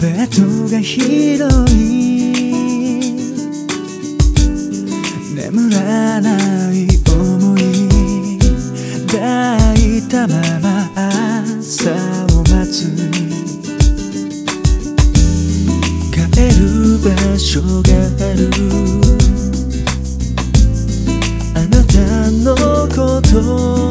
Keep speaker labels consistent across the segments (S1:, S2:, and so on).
S1: ベッドが広い眠らない想い抱いたまま朝を待つ帰る場所があるあなたのこと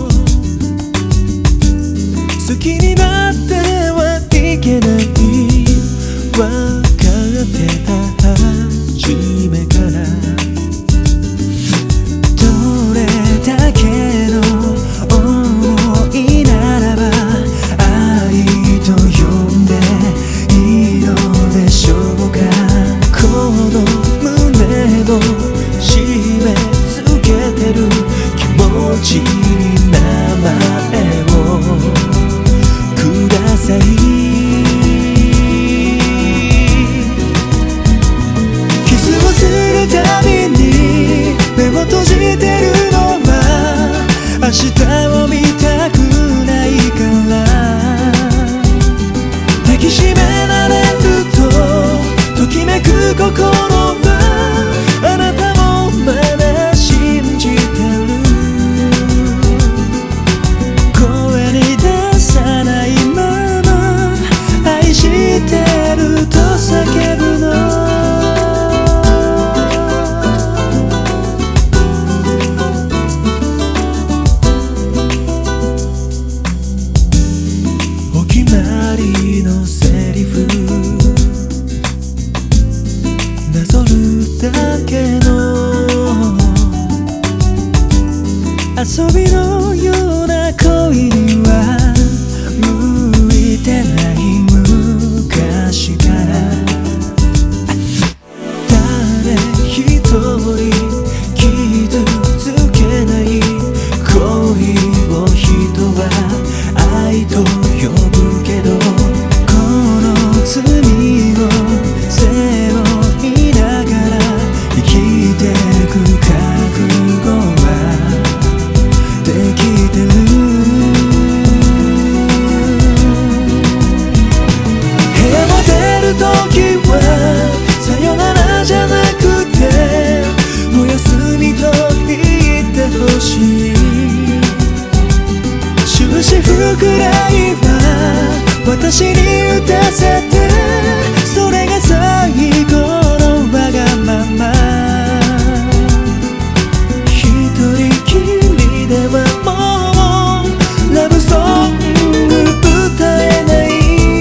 S1: 好きになってはいけないわかってた初めからどれだけの想いならば愛と呼んでいいのでしょうかこの胸の締め付けてる気持ちに名前をください閉じてるのは明日を見たくないから抱きしめられるとときめく心はあなたもまだ信じてる声に出さないまま愛してると叫ぶののセリフなぞるだけの遊びのような恋には向いてない昔から誰一人傷つけない恋を人は愛と呼ぶけど罪を背負いながら生きてく覚悟はできてる部屋を出るときはさよならじゃなくておやすみと言ってほしい終止符くらいは私に打たせてそれが最後のわがまま一人きりではもうラブソング歌えない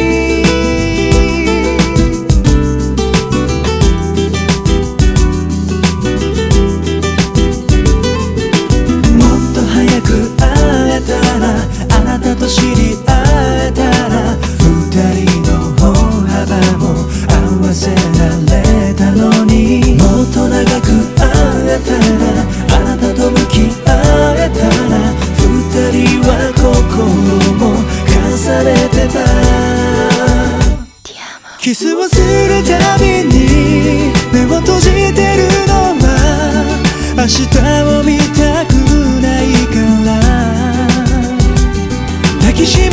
S1: もっと早く会えたらあなたと知り合えたら二人の歩幅も合わせられたのにもっと長く会えたらあなたと向き合えたら二人は心も重ねてたキスをするたびに目を閉じてるのは明日を見たくないから抱きしめ